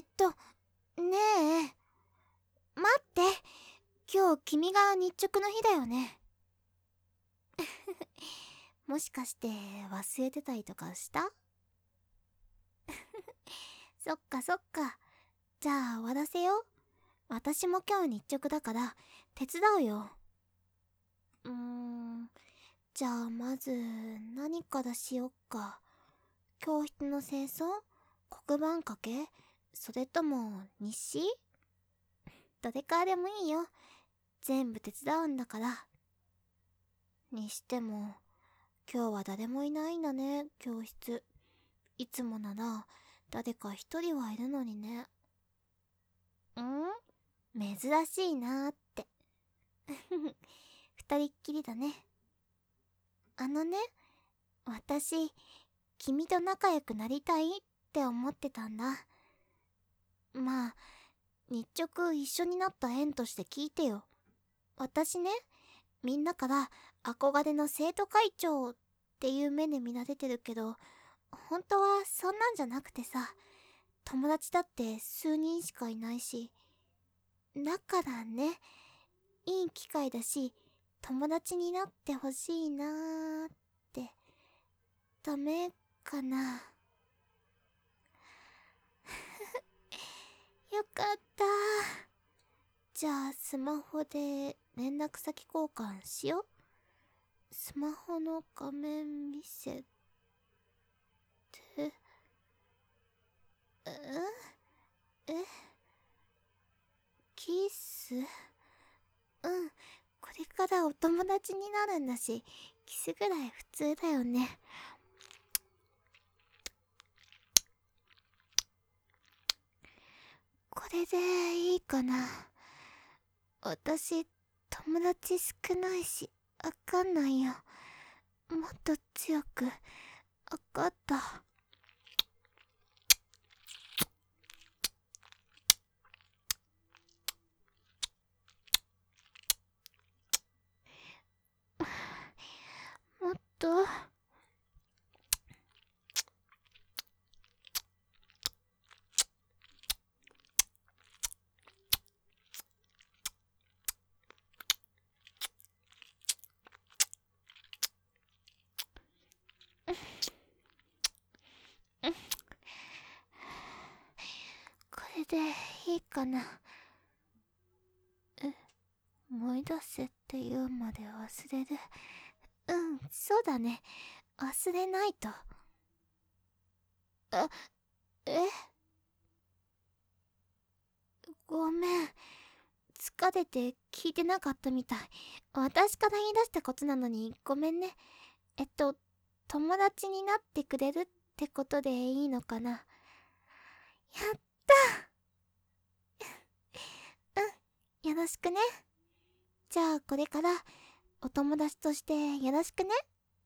ねえ、待って。今日君が日直の日だよね。もしかして忘れてたりとかした？そっかそっか。じゃあ終わらせよう。私も今日日直だから手伝うよ。じゃあまず何からしよっか。教室の清掃？黒板掛け？それとも日誌？どれからでもいいよ。全部手伝うんだから。にしても今日は誰もいないんだね、教室。いつもなら誰か一人はいるのにね。珍しいなーって。二人っきりだね。私、君と仲良くなりたいって思ってたんだ。まあ、日直一緒になった縁として聞いてよ。私ね、みんなから憧れの生徒会長っていう目で見られてるけど、本当はそんなんじゃなくてさ、友達だって数人しかいないし。だからね、いい機会だし、友達になってほしいなーって。ダメかな？よかった。じゃあスマホで連絡先交換しよう。スマホの画面見せて。え、キス？これからお友達になるんだし、キスぐらい普通だよね。これでいいかな？私、友達少ないし、わかんないよ。もっと強く。わかった。もっと。これでいいかな？思い出せって言うまで忘れる。そうだね。忘れないと。えごめん。疲れて聞いてなかったみたい。私から言い出したことなのにごめんね。友達になってくれるってことでいいのかな？やった。よろしくね。じゃあこれからお友達としてよろしくね。